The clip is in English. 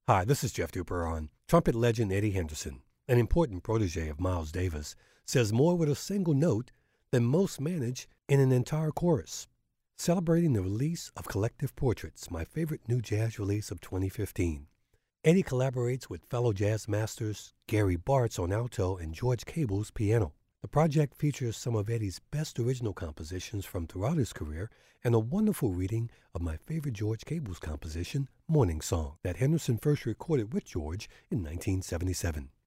Hi, this is Jeff Duper on. Trumpet legend Eddie Henderson, an important protege of Miles Davis, says more with a single note than most manage in an entire chorus. Celebrating the release of Collective Portraits, my favorite new jazz release of 2015. Eddie collaborates with fellow jazz masters Gary Bartz on alto and George Cable's piano. The project features some of Eddie's best original compositions from throughout his career and a wonderful reading of my favorite George Cable's composition, Morning Song, that Henderson first recorded with George in 1977.